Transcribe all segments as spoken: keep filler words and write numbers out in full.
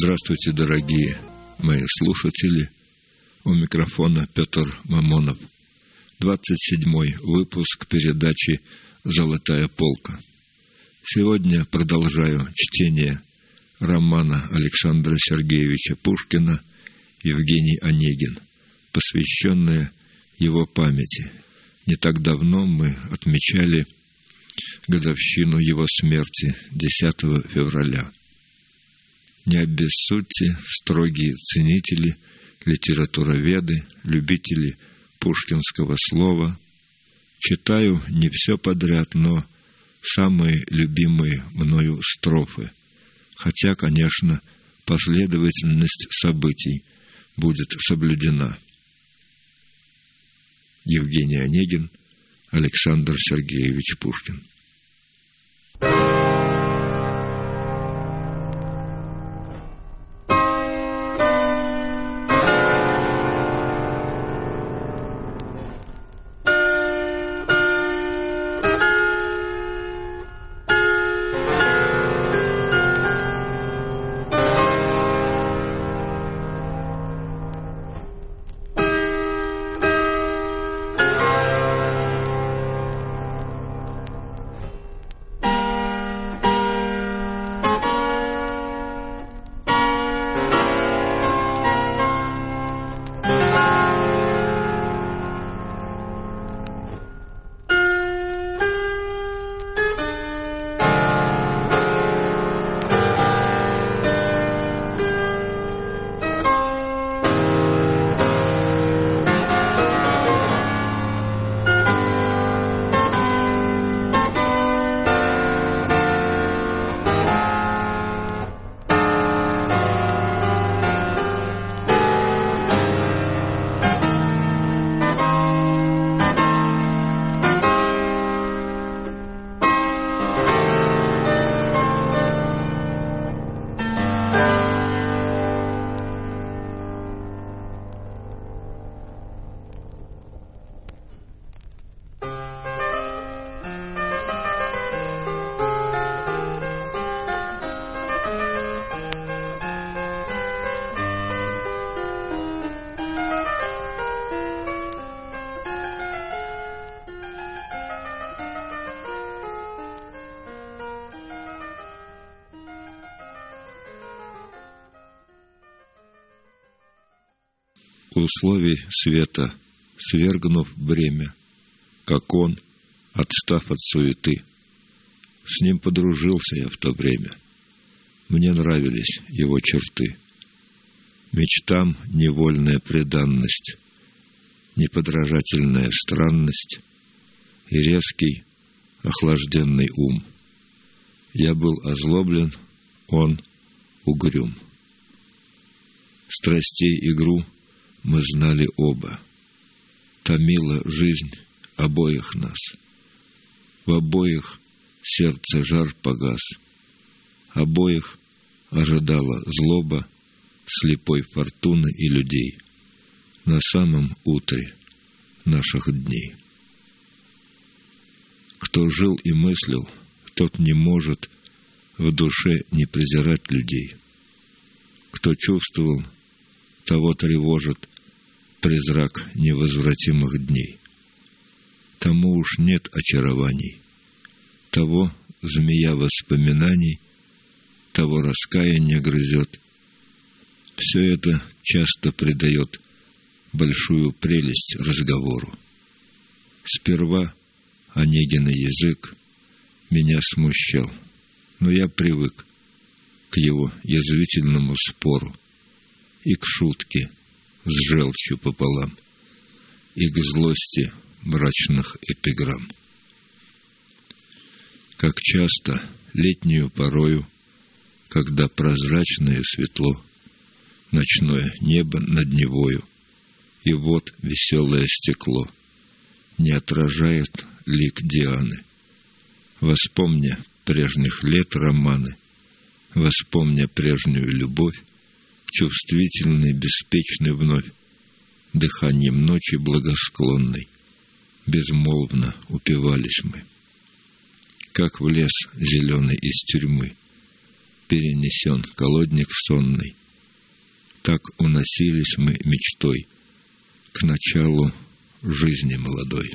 Здравствуйте, дорогие мои слушатели. У микрофона Петр Мамонов. двадцать седьмой выпуск передачи «Золотая полка». Сегодня продолжаю чтение романа Александра Сергеевича Пушкина «Евгений Онегин», посвященное его памяти. Не так давно мы отмечали годовщину его смерти, десятого февраля. Не обессудьте, строгие ценители, литературоведы, любители пушкинского слова. Читаю не все подряд, но самые любимые мною строфы. Хотя, конечно, последовательность событий будет соблюдена. Евгений Онегин, Александр Сергеевич Пушкин. Условий света, свергнув бремя, как он, отстав от суеты. С ним подружился я в то время. Мне нравились его черты. Мечтам невольная преданность, неподражательная странность и резкий, охлажденный ум. Я был озлоблен, он угрюм. Страстей игру мы знали оба. Томила жизнь обоих нас. В обоих сердце жар погас. Обоих ожидала злоба слепой фортуны и людей на самом утре наших дней. Кто жил и мыслил, тот не может в душе не презирать людей. Кто чувствовал, того тревожит призрак невозвратимых дней. Тому уж нет очарований, того змея воспоминаний, того раскаяние грызет. Все это часто придает большую прелесть разговору. Сперва Онегина язык меня смущал, но я привык к его язвительному спору и к шутке с желчью пополам, и к злости мрачных эпиграмм. Как часто летнюю порою, когда прозрачное светло, ночное небо над Невою, и вот веселое стекло не отражает лик Дианы. Воспомня прежних лет романы, воспомня прежнюю любовь, чувствительный, беспечный вновь, дыханием ночи благосклонной, безмолвно упивались мы. Как в лес зеленый из тюрьмы перенесен колодник сонный, Так уносились мы мечтой к началу жизни молодой.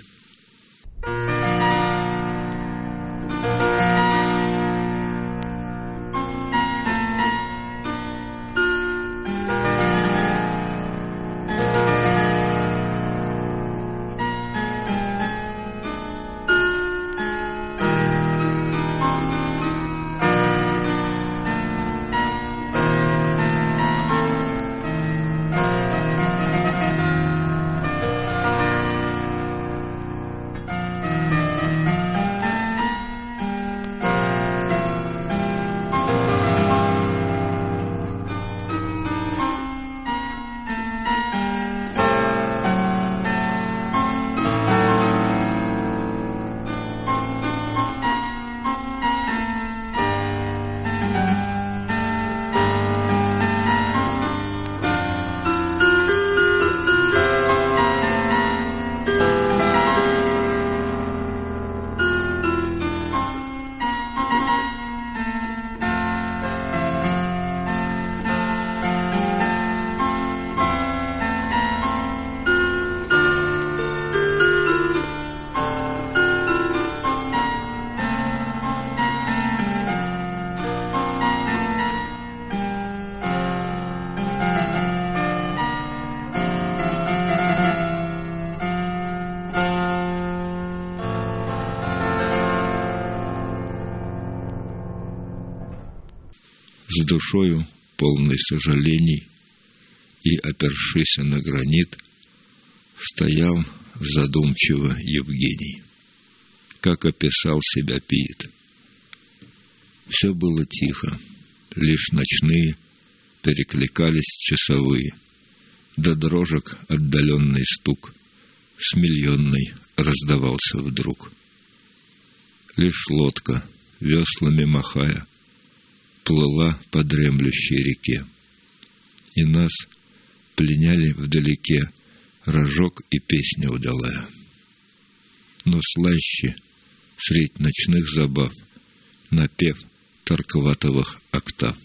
С душою полной сожалений и, опершись на гранит, стоял задумчиво Евгений. Как описал себя Пиет. Все было тихо, лишь ночные перекликались часовые, да дрожек отдаленный стук с миллионной раздавался вдруг. Лишь лодка, веслами махая, плыла по дремлющей реке, и нас пленяли вдалеке рожок и песня удалая. Но слаще средь ночных забав напев Таркватовых октав.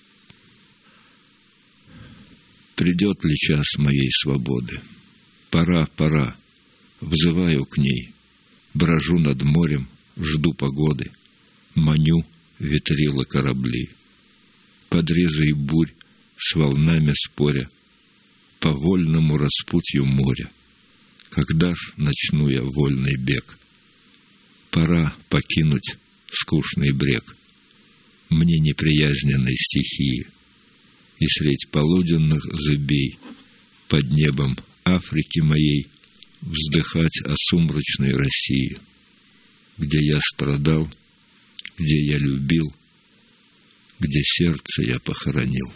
Придет ли час моей свободы? Пора, пора, взываю к ней, брожу над морем, жду погоды, маню ветрила корабли. Под резой бурь с волнами споря по вольному распутью моря, когда ж начну я вольный бег? Пора покинуть скучный брег мне неприязненной стихии и средь полуденных зыбей под небом Африки моей вздыхать о сумрачной России, где я страдал, где я любил, где сердце я похоронил.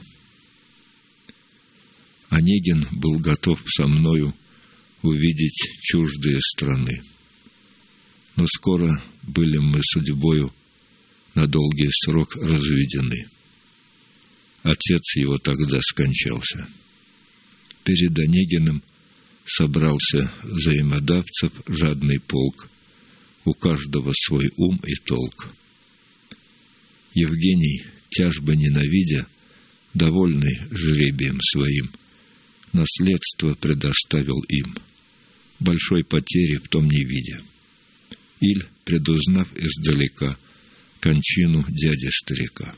Онегин был готов со мною увидеть чуждые страны, но скоро были мы судьбою на долгий срок разведены. Отец его тогда скончался. Перед Онегиным собрался взаимодавцев жадный полк, у каждого свой ум и толк. Евгений, тяжбы ненавидя, довольный жребием своим, наследство предоставил им, большой потери в том не видя. Иль, предузнав издалека кончину дяди-старика.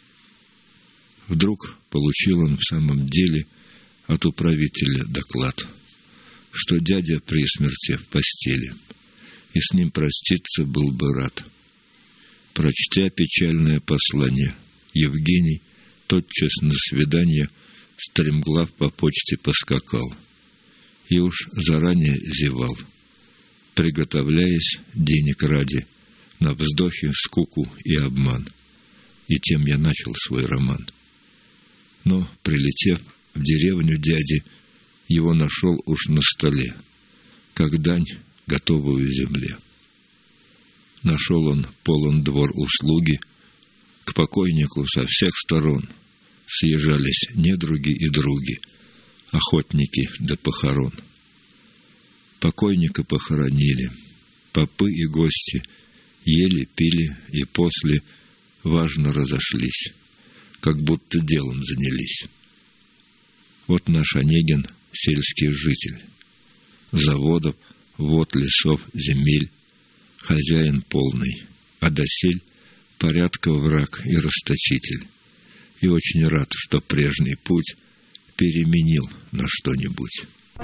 Вдруг получил он в самом деле от управителя доклад, что дядя при смерти в постели, и с ним проститься был бы рад. Прочтя печальное послание, Евгений тотчас на свидание стремглав по почте поскакал и уж заранее зевал, приготовляясь денег ради на вздохи, скуку и обман. И тем я начал свой роман. Но, прилетев в деревню дяди, его нашел уж на столе, как дань, готовую земле. Нашел он полон двор услуги, к покойнику со всех сторон съезжались недруги и други, охотники до похорон. Покойника похоронили, попы и гости ели, пили и после важно разошлись, как будто делом занялись. Вот наш Онегин, сельский житель. Заводов, вод лесов, земель, хозяин полный, а досель порядка враг и расточитель. И очень рад, что прежний путь переменил на что-нибудь.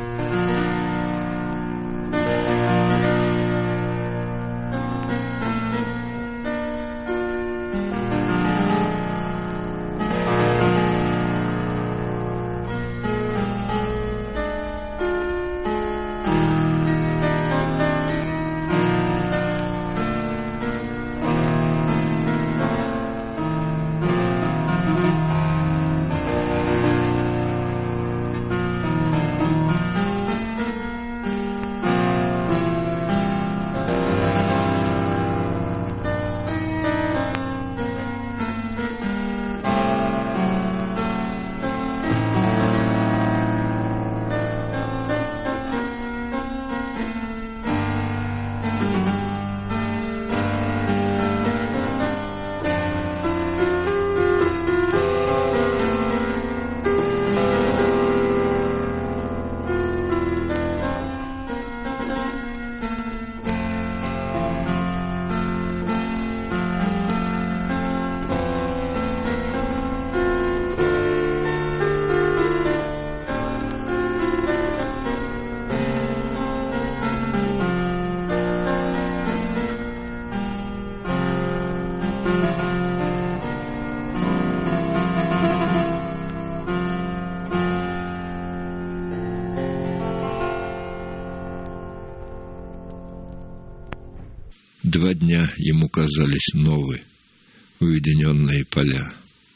Два дня ему казались новы уединенные поля,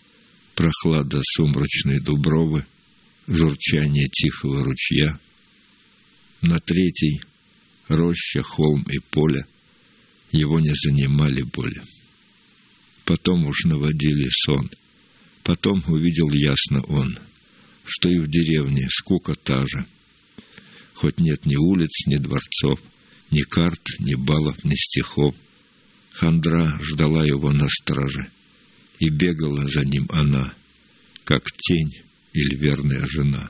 прохлада сумрачной дубровы, журчание тихого ручья. На третий — роща, холм и поле, его не занимали боли. Потом уж наводили сон, потом увидел ясно он, что и в деревне скука та же. Хоть нет ни улиц, ни дворцов, ни карт, ни балов, ни стихов. Хандра ждала его на страже, и бегала за ним она, как тень или верная жена.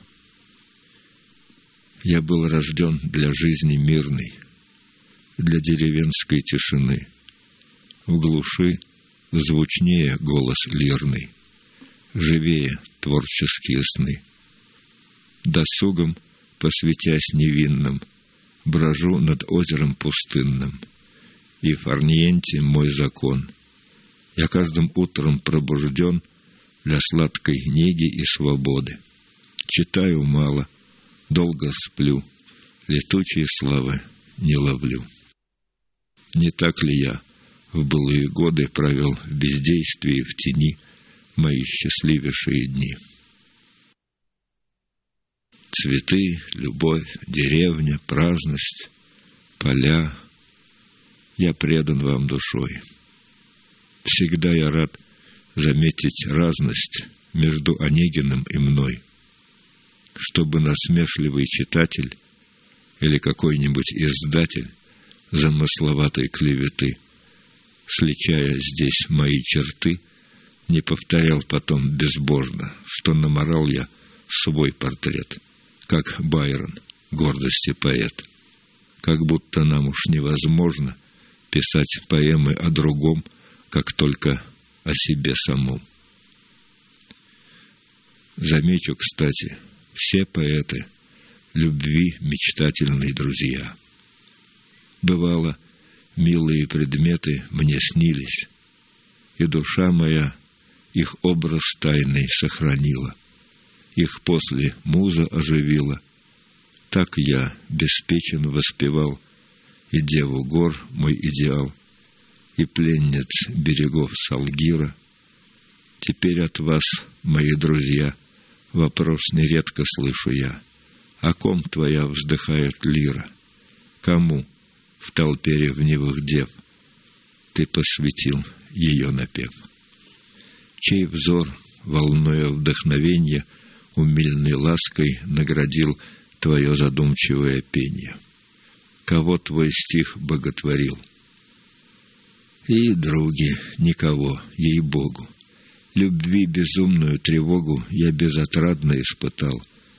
Я был рожден для жизни мирной, для деревенской тишины. В глуши звучнее голос лирный, живее творческие сны. Досугом, посвятясь невинным, брожу над озером пустынным, и в Фарниенте мой закон. Я каждым утром пробужден для сладкой неги и свободы. Читаю мало, долго сплю, летучие славы не ловлю. Не так ли я в былые годы провел в бездействии в тени мои счастливейшие дни? Цветы, любовь, деревня, праздность, поля. Я предан вам душой. Всегда я рад заметить разность между Онегиным и мной, чтобы насмешливый читатель или какой-нибудь издатель замысловатой клеветы, сличая здесь мои черты, не повторял потом безбожно, что наморал я свой портрет, как Байрон, гордости поэт. Как будто нам уж невозможно писать поэмы о другом, как только о себе самом. Замечу, кстати, все поэты любви мечтательные друзья. Бывало, милые предметы мне снились, и душа моя их образ тайный сохранила, их после муза оживила. Так я беспечен воспевал и деву гор мой идеал, и пленниц берегов Салгира. Теперь от вас, мои друзья, вопрос нередко слышу я: о ком твоя вздыхает лира? Кому в толпе ревнивых дев ты посвятил ее напев? Чей взор, волнуя вдохновенья, умильной лаской наградил твое задумчивое пение? Кого твой стих боготворил? И, други, никого, ей-богу. Любви безумную тревогу я безотрадно испытал,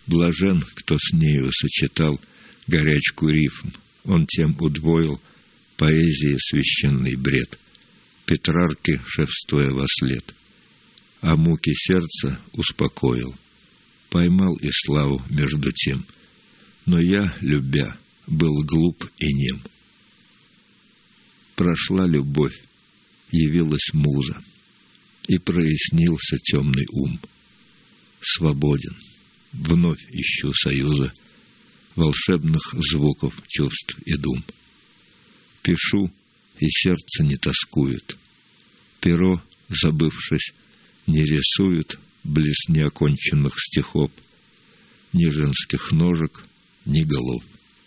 Блажен, кто с нею сочетал горячку рифм, он тем удвоил поэзии священный бред, Петрарке шефствуя вослед, а муки сердца успокоил, поймал и славу между тем, но я, любя, был глуп и нем. Прошла любовь, явилась муза, и прояснился темный ум. Свободен, вновь ищу союза, волшебных звуков, чувств и дум. Пишу, и сердце не тоскует, перо, забывшись, не рисует близ неоконченных стихов ни женских ножек, ни голов.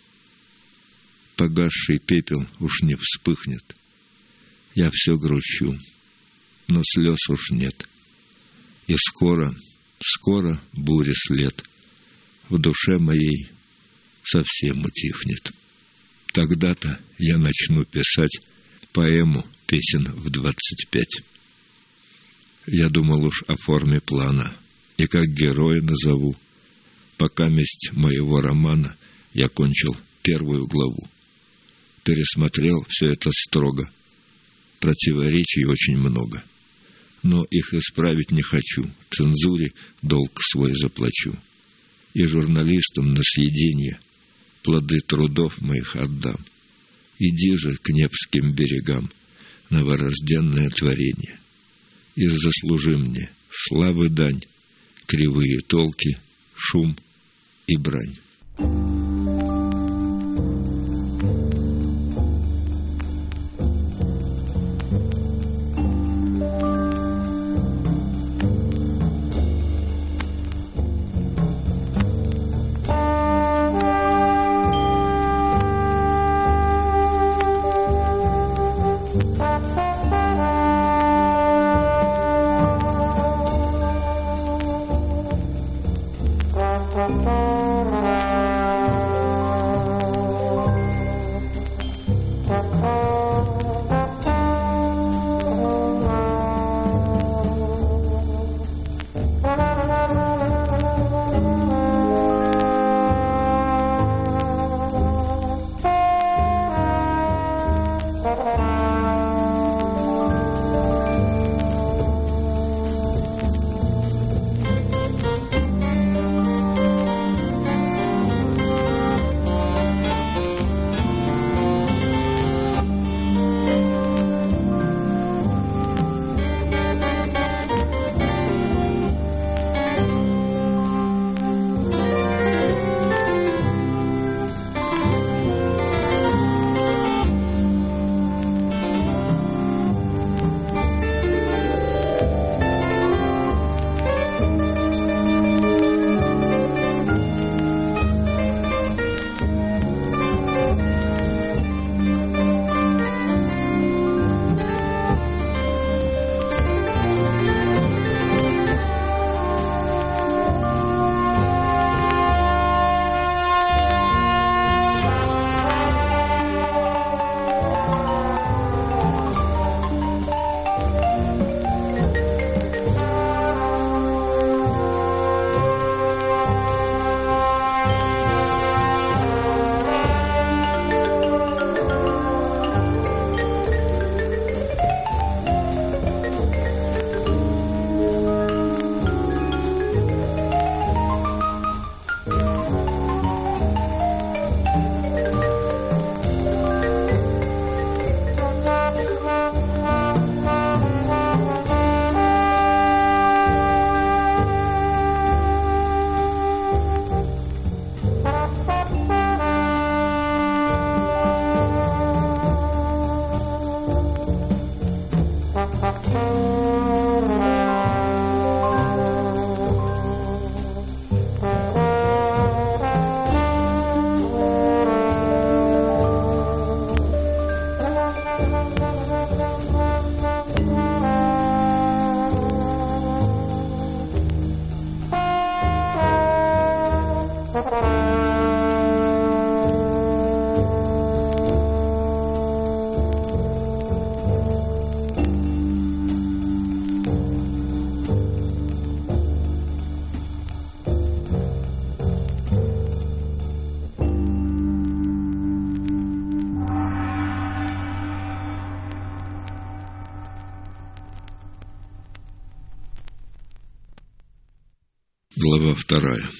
Погасший пепел уж не вспыхнет, я все грущу, но слез уж нет, и скоро, скоро бури след в душе моей совсем утихнет. Тогда-то я начну писать поэму песен в двадцать пять. Я думал уж о форме плана и как героя назову. Пока месть моего романа я кончил первую главу. Пересмотрел все это строго. Противоречий очень много. Но их исправить не хочу. Цензуре долг свой заплачу. И журналистам на съеденье плоды трудов моих отдам. Иди же к Невским берегам, новорожденное творение, и заслужи мне славы дань, кривые толки, шум и брань. Глава вторая.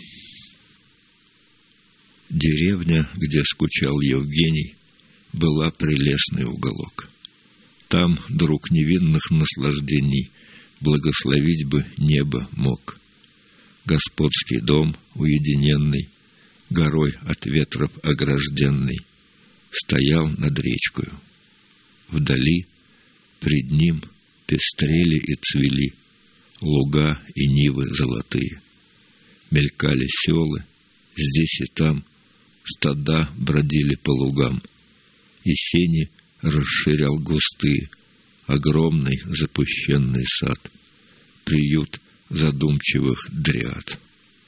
Деревня, где скучал Евгений, была прелестный уголок. Там друг невинных наслаждений благословить бы небо мог. Господский дом уединенный, горой от ветров огражденный, стоял над речкою. Вдали пред ним пестрели и цвели луга и нивы золотые. Мелькали селы, здесь и там стада бродили по лугам, и сени расширял густые огромный запущенный сад, приют задумчивых дриад.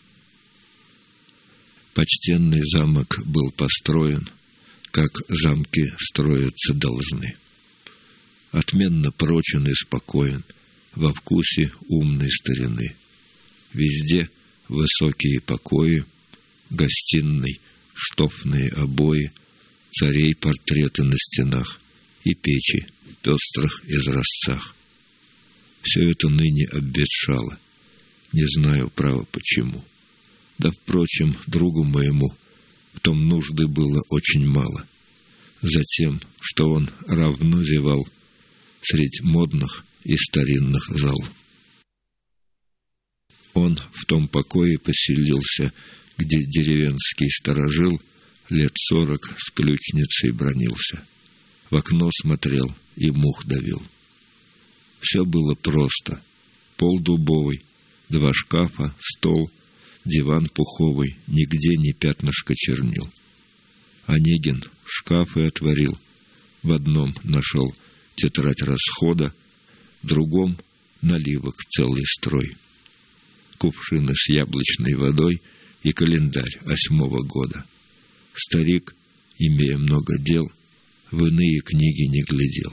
Почтенный замок был построен, как замки строиться должны. Отменно прочен и спокоен, во вкусе умной старины. Везде высокие покои, гостиной штофные обои, царей портреты на стенах и печи в пестрых изразцах. Все это ныне обветшало, не знаю, право, почему. Да, впрочем, другу моему в том нужды было очень мало. Затем, что он равно зевал средь модных и старинных зал. Он в том покое поселился, где деревенский сторожил лет сорок с ключницей бранился. В окно смотрел и мух давил. Все было просто. Пол дубовый, два шкафа, стол, диван пуховый, нигде ни пятнышка чернил. Онегин шкафы отворил, в одном нашел тетрадь расхода, в другом наливок целый строй, кувшины с яблочной водой и календарь осьмого года. Старик, имея много дел, в иные книги не глядел.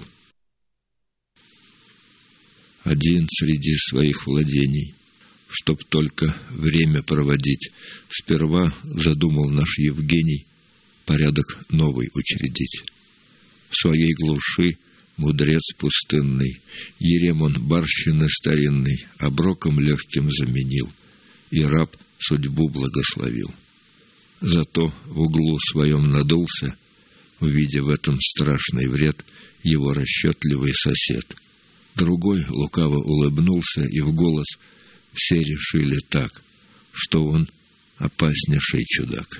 Один среди своих владений, чтоб только время проводить, сперва задумал наш Евгений порядок новый учредить. В своей глуши мудрец пустынный ерем он барщины старинный оброком легким заменил, и раб судьбу благословил. Зато в углу своем надулся, увидя в этом страшный вред, его расчетливый сосед. Другой лукаво улыбнулся, и в голос все решили так, что он опаснейший чудак.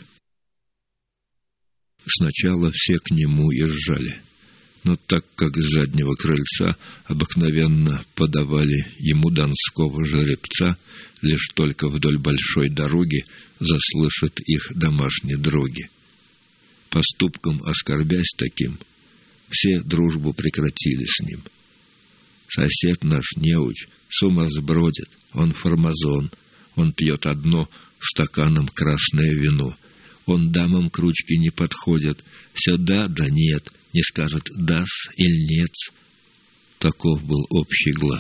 Сначала все к нему езжали, но так как с заднего крыльца обыкновенно подавали ему донского жеребца, лишь только вдоль большой дороги заслышат их домашние дроги. Поступком оскорбясь таким, все дружбу прекратили с ним. Сосед наш неуч с ума сбродит, он фармазон, он пьет одно стаканом красное вино, он дамам к ручке не подходит, все да да нет, не скажет дас или нет. Таков был общий глас.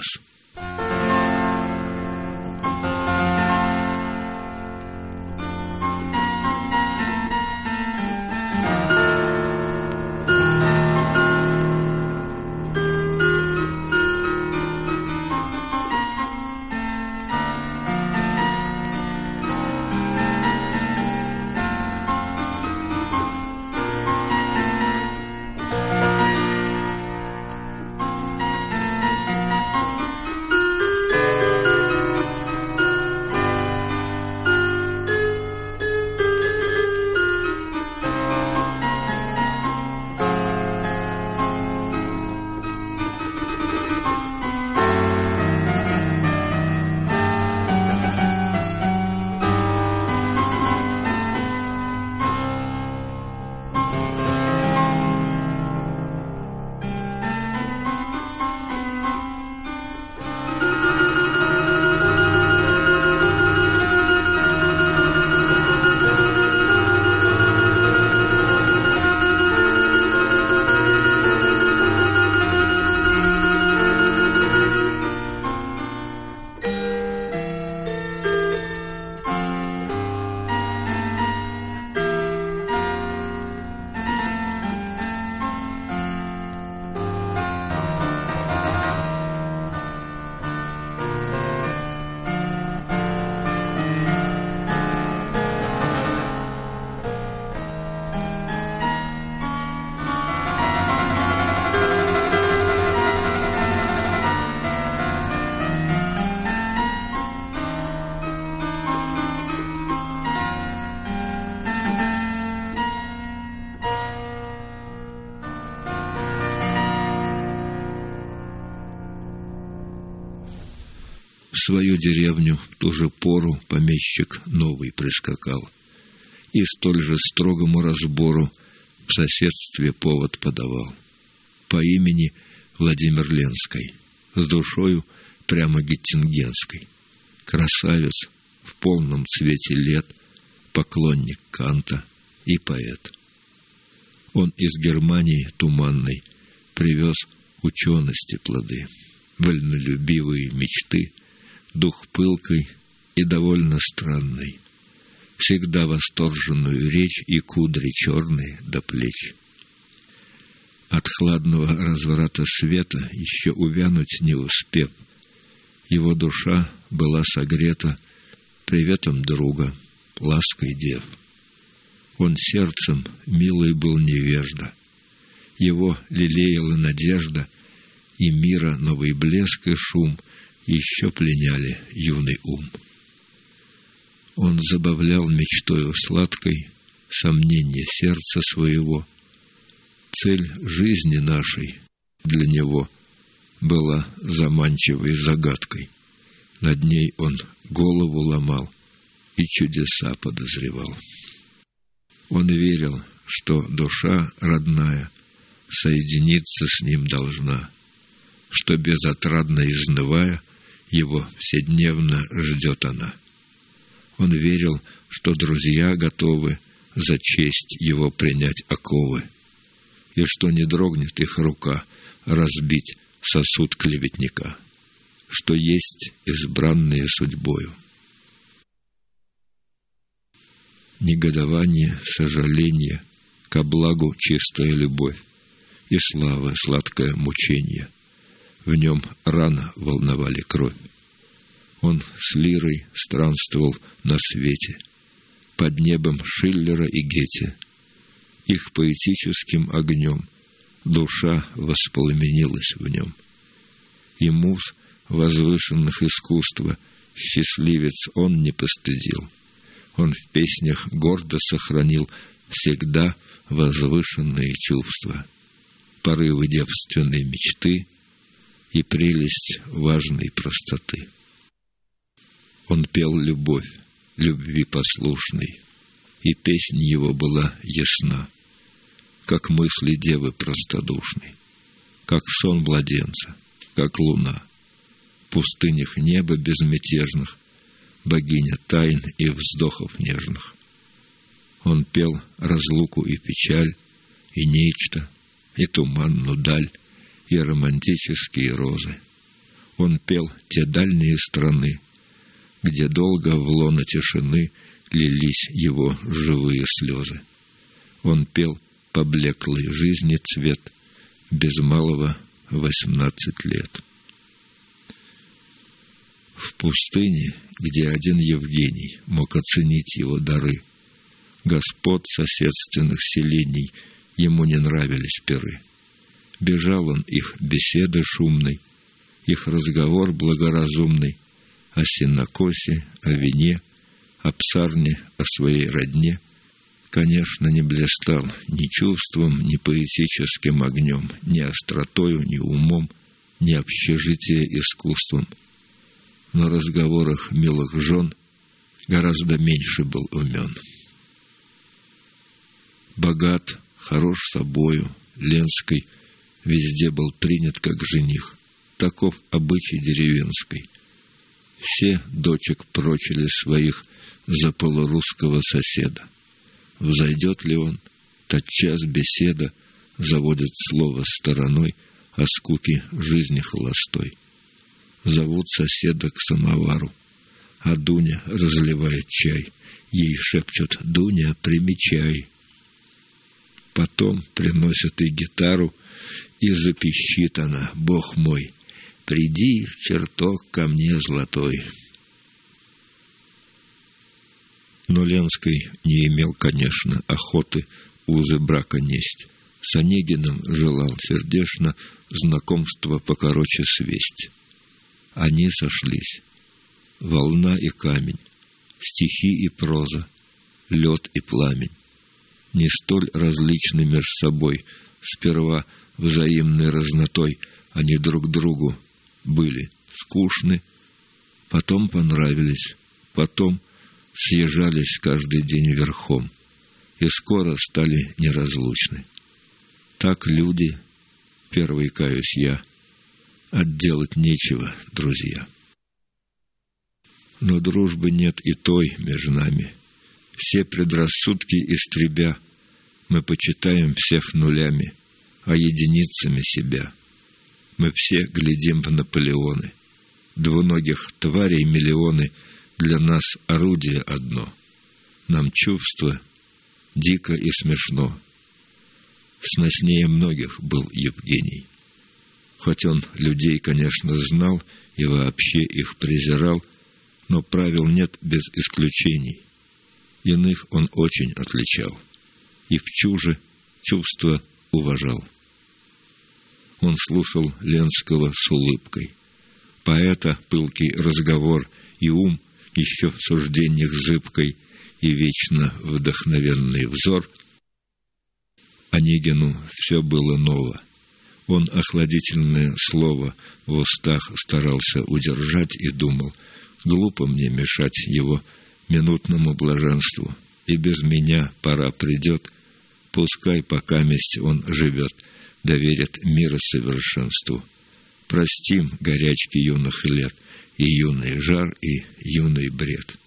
свою деревню в ту же пору помещик новый прискакал, и столь же строгому разбору в соседстве повод подавал. По имени Владимир Ленской, с душою прямо геттингенской, красавец в полном цвете лет, поклонник Канта и поэт. Он из Германии туманной привез учености плоды, вольнолюбивые мечты, дух пылкой и довольно странный, всегда восторженную речь и кудри черные до плеч. От хладного разврата света еще увянуть не успев, его душа была согрета приветом друга, лаской дев. Он сердцем милый был невежда, его лелеяла надежда, и мира новый блеск и шум еще пленяли юный ум. Он забавлял мечтою сладкой сомнение сердца своего. Цель жизни нашей для него была заманчивой загадкой. Над ней он голову ломал и чудеса подозревал. Он верил, что душа родная соединиться с ним должна, что безотрадно изнывая, его вседневно ждет она. Он верил, что друзья готовы за честь его принять оковы, и что не дрогнет их рука разбить сосуд клеветника, что есть избранные судьбою. Негодование, сожаление, ко благу чистая любовь и слава сладкое мучение. В нем рано волновали кровь. Он с лирой странствовал на свете, под небом Шиллера и Гете. Их поэтическим огнем душа воспламенилась в нем. И муз возвышенных искусства счастливец он не постыдил. Он в песнях гордо сохранил всегда возвышенные чувства, порывы девственной мечты и прелесть важной простоты. Он пел любовь, любви послушной, и песнь его была ясна, как мысли девы простодушной, как сон младенца, как луна. В пустынях неба безмятежных богиня тайн и вздохов нежных. Он пел разлуку и печаль, и нечто, и туманную даль, и романтические розы. Он пел те дальние страны, где долго в лоно тишины лились его живые слезы. Он пел поблеклый жизни цвет без малого восемнадцать лет. В пустыне, где один Евгений мог оценить его дары, господ соседственных селений ему не нравились пиры. Бежал он их беседы шумной, их разговор благоразумный о сенокосе, о вине, о псарне, о своей родне. Конечно, не блистал ни чувством, ни поэтическим огнем, ни остротою, ни умом, ни общежитие искусством. На разговорах милых жен гораздо меньше был умен. Богат, хорош собою, Ленской везде был принят как жених. Таков обычай деревенской. Все дочек прочили своих за полурусского соседа. Взойдет ли он, тотчас беседа заводит слово стороной о скуке жизни холостой. Зовут соседа к самовару, а Дуня разливает чай. Ей шепчут: «Дуня, примечай». Потом приносят и гитару, и запищит она: «Бог мой, приди в чертог ко мне золотой». Но Ленский не имел, конечно, охоты узы брака несть. С Онегиным желал сердечно знакомство покороче свесть. Они сошлись. Волна и камень, стихи и проза, лед и пламень. Не столь различны меж собой, сперва взаимной разнотой они друг другу были скучны, Потом понравились, потом съезжались каждый день верхом и скоро стали неразлучны. Так люди, первый каюсь я, отделать нечего, друзья. Но дружбы нет и той между нами. Все предрассудки истребя, мы почитаем всех нулями, а единицами себя. Мы все глядим в Наполеоны. Двуногих тварей миллионы, для нас орудие одно. Нам чувство дико и смешно. Сноснее многих был Евгений. Хоть он людей, конечно, знал и вообще их презирал, но правил нет без исключений. Иных он очень отличал и в чуже чувства уважал. Он слушал Ленского с улыбкой. Поэта пылкий разговор и ум еще в суждениях зыбкой и вечно вдохновенный взор. Онегину все было ново. Он охладительное слово в устах старался удержать и думал: глупо мне мешать его минутному блаженству, и без меня пора придет, пускай покаместь он живет, доверит мира совершенству. Простим горячки юных лет, и юный жар, и юный бред.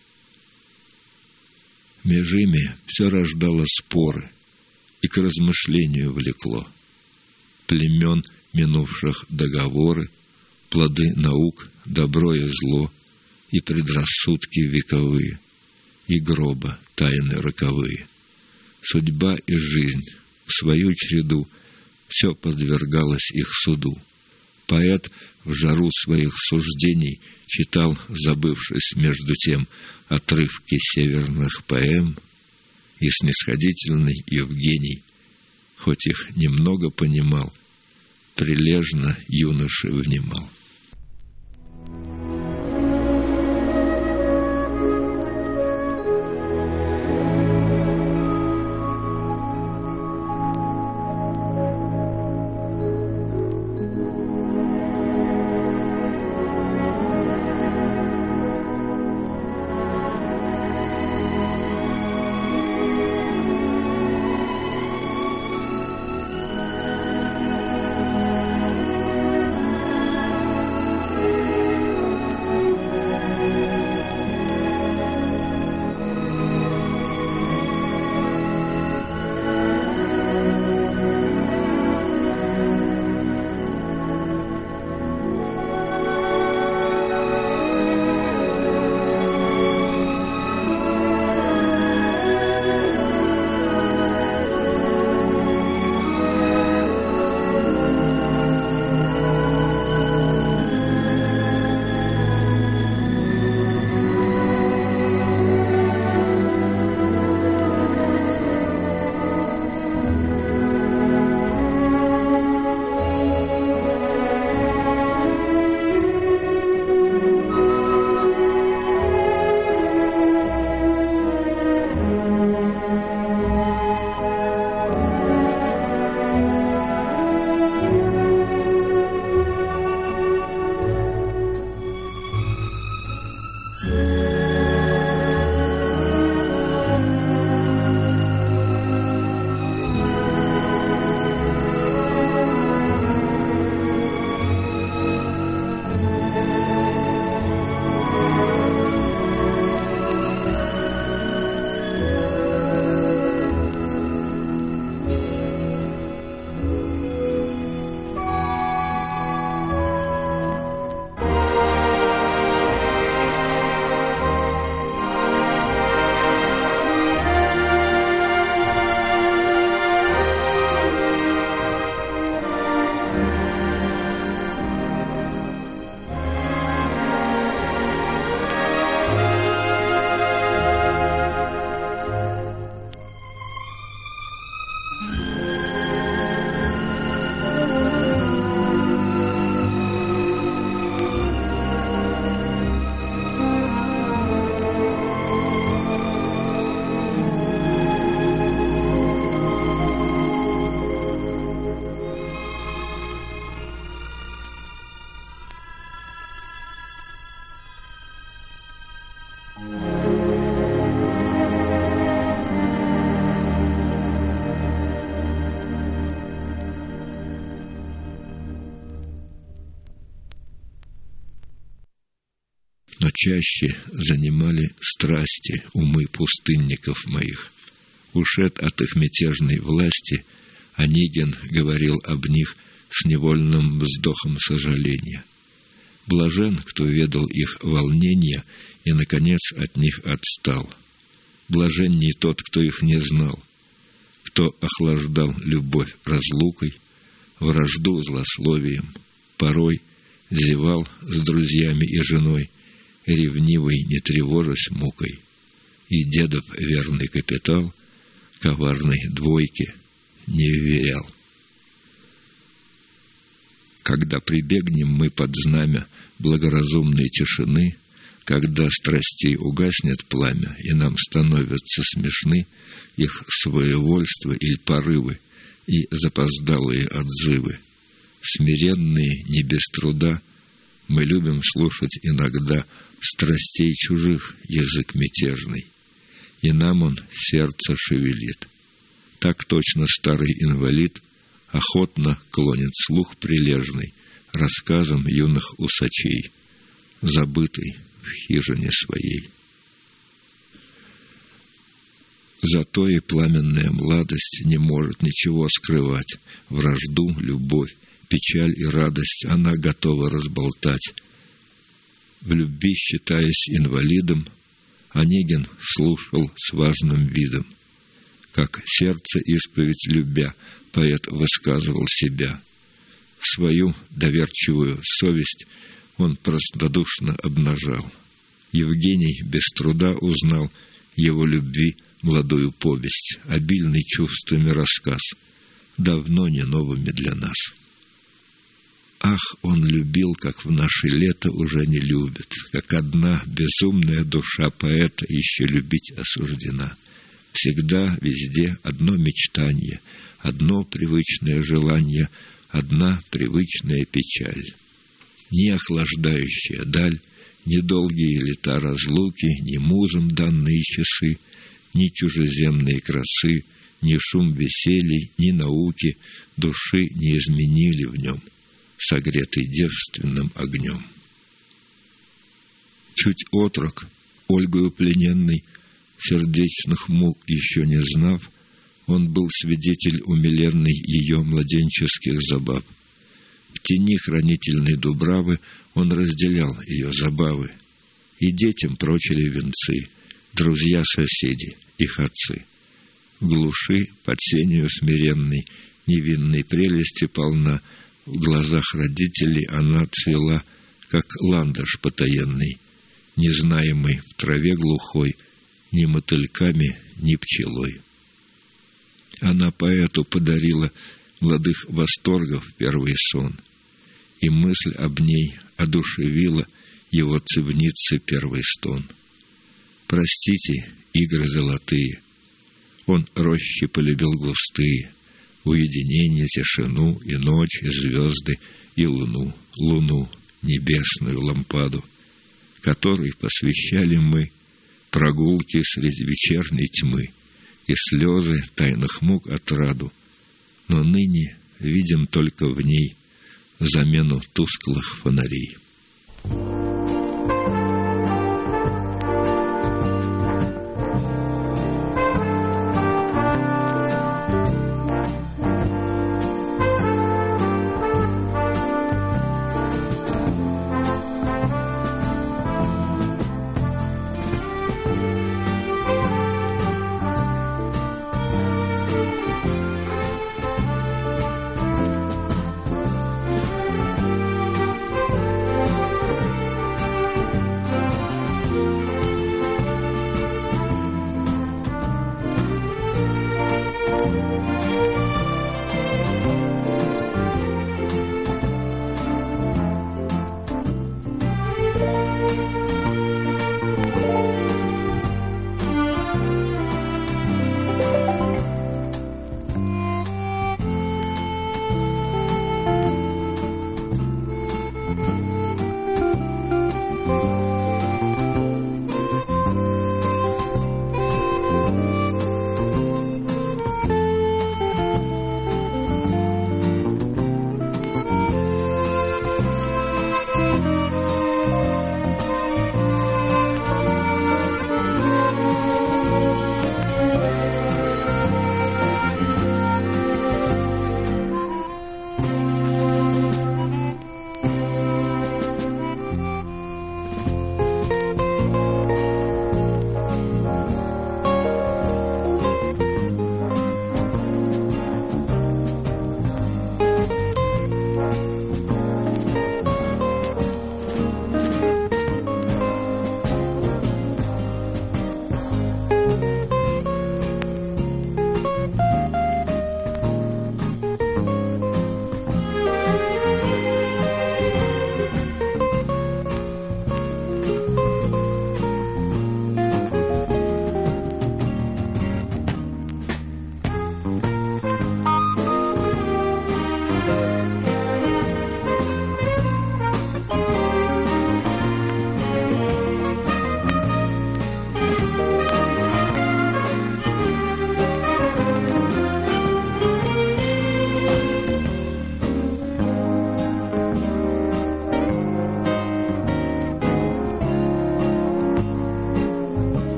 Меж ими все рождало споры и к размышлению влекло. Племен минувших договоры, плоды наук, добро и зло, и предрассудки вековые, и гроба тайны роковые. Судьба и жизнь в свою череду все подвергалось их суду. Поэт в жару своих суждений читал, забывшись между тем, отрывки северных поэм, и снисходительный Евгений, хоть их немного понимал, прилежно юноше внимал. но чаще занимали страсти умы пустынников моих. Ушед от их мятежной власти, Онегин говорил об них с невольным вздохом сожаления. Блажен, кто ведал их волнения и, наконец, от них отстал. Блажен не тот, кто их не знал, кто охлаждал любовь разлукой, вражду злословием, порой зевал с друзьями и женой, ревнивый, не тревожась мукой, и дедов верный капитал коварной двойке не вверял. Когда прибегнем мы под знамя благоразумной тишины, когда страстей угаснет пламя, и нам становятся смешны их своевольство или порывы и запоздалые отзывы, смиренные не без труда, мы любим слушать иногда страстей чужих язык мятежный, и нам он сердце шевелит. Так точно старый инвалид охотно клонит слух прилежный рассказам юных усачей, забытый в хижине своей. Зато и пламенная младость не может ничего скрывать. Вражду, любовь, печаль и радость она готова разболтать. В любви, считаясь инвалидом, Онегин слушал с важным видом. Как сердце исповедь любя, поэт высказывал себя. Свою доверчивую совесть он простодушно обнажал. Евгений без труда узнал его любви молодую повесть, обильный чувствами рассказ, давно не новыми для нас. Ах, он любил, как в наше лето уже не любит, как одна безумная душа поэта еще любить осуждена. Всегда, везде одно мечтание, одно привычное желание, одна привычная печаль. Ни охлаждающая даль, ни долгие лета разлуки, ни музам данные часы, ни чужеземные красы, ни шум веселий, ни науки души не изменили в нем, согретый девственным огнем. Чуть отрок, Ольгою плененный, сердечных мук еще не знав, он был свидетель умиленный ее младенческих забав. В тени хранительной дубравы он разделял ее забавы, и детям прочили венцы друзья-соседи, их отцы. В глуши, под сенью смиренной, невинной прелести полна, в глазах родителей она цвела, как ландыш потаенный, незнаемый в траве глухой ни мотыльками, ни пчелой. Она поэту подарила молодых восторгов первый сон, и мысль об ней одушевила его цивницы первый стон. Простите, игры золотые, он рощи полюбил густые, уединение, тишину, и ночь, и звезды, и луну, луну, небесную лампаду, которой посвящали мы прогулки среди вечерней тьмы и слезы тайных мук отраду, но ныне видим только в ней замену тусклых фонарей.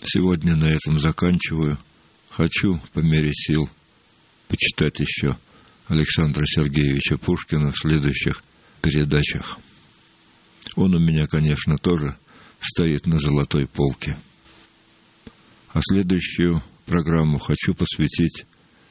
Сегодня на этом заканчиваю. Хочу по мере сил почитать еще Александра Сергеевича Пушкина в следующих передачах. Он у меня, конечно, тоже стоит на золотой полке. А следующую программу хочу посвятить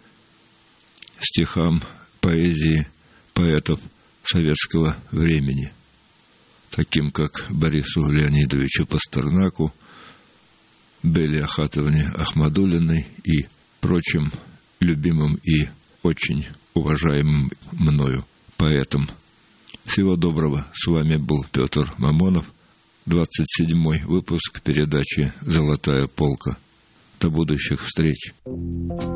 стихам поэзии поэтов советского времени, таким как Борису Леонидовичу Пастернаку, Белле Ахатовне Ахмадуллиной и прочим любимым и очень уважаемым мною поэтам. Всего доброго. С вами был Петр Мамонов. двадцать седьмой выпуск передачи «Золотая полка». До будущих встреч.